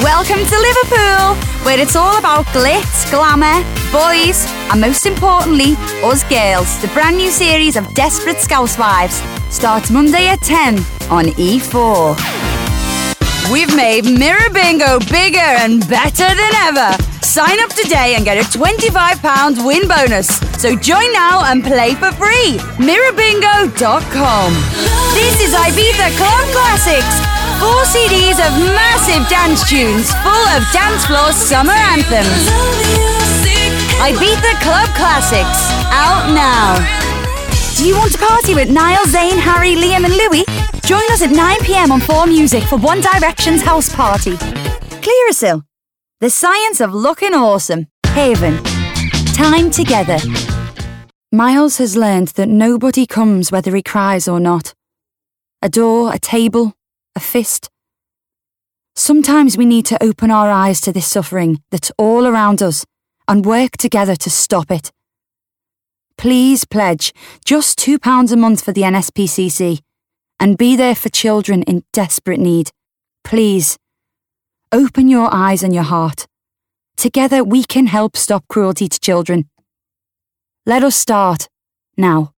Welcome to Liverpool, where it's all about glitz, glamour, boys, and most importantly, us girls. The brand new series of Desperate Scousewives starts Monday at 10 on E4. We've made Mirror Bingo bigger and better than ever. Sign up today and get a £25 win bonus. So join now and play for free. MirrorBingo.com. This is Ibiza Club Classics. 4 CDs of massive dance tunes full of dance floor summer anthems. Ibiza Club Classics. Out now. Do you want to party with Niall, Zayn, Harry, Liam and Louis? Join us at 9 p.m. on 4 Music for One Direction's house party. Clearasil. The science of looking awesome. Haven. Time together. Miles has learned that nobody comes whether he cries or not. A door, a table, a fist. Sometimes we need to open our eyes to this suffering that's all around us and work together to stop it. Please pledge just £2 a month for the NSPCC and be there for children in desperate need. Please, open your eyes and your heart. Together we can help stop cruelty to children. Let us start now.